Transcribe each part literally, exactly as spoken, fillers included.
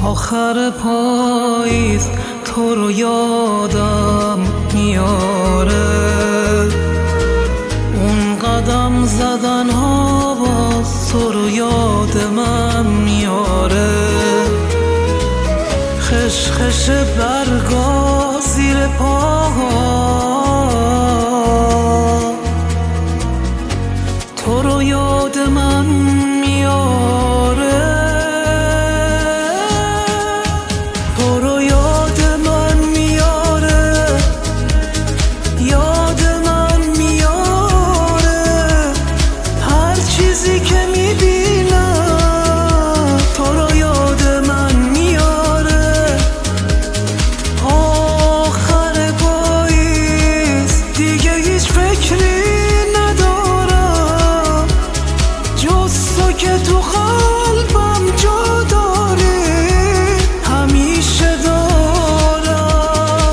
آخر پاییز تو رو یادم میاره، اون قدم زدن ها باز تو رو یاد من میاره. خش خش برگا زیر پاها تو رو یاد من میاره، تو رو یاد من میاره، یاد من میاره. هر چیزی که میبینم تو رو یاد من میاره. آخر پاییز دیگه هیچ فکری ندارم جز تو که تو قلبم جا داری، همیشه دارم.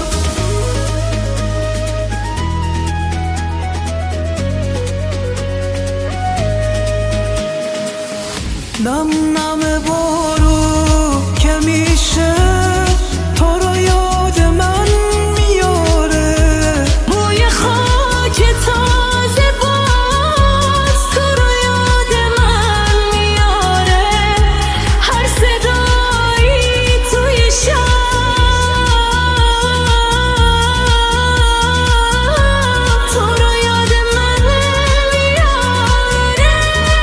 نم نم بارو که میشه تو رو یاد من میاره، بوی خاک تازه باز تو رو یاد من میاره. هر صدایی توی شب تو رو یاد من میاره،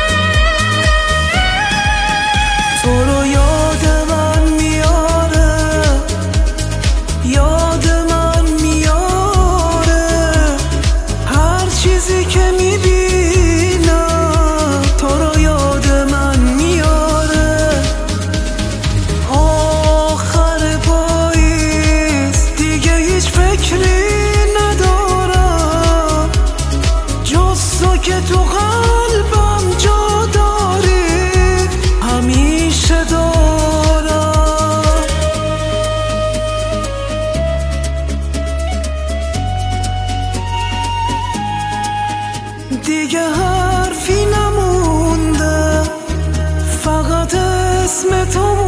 تو رو یاد من میاره، یاد من میاره. هر چیزی که میبینم تو رو یاد من میاره. آخر پاییز دیگه هیچ فکری ندارم جز تو که تو قلبم جا داری، همیشه دارم. دیگه حرفی نمونده، فقط اسم تو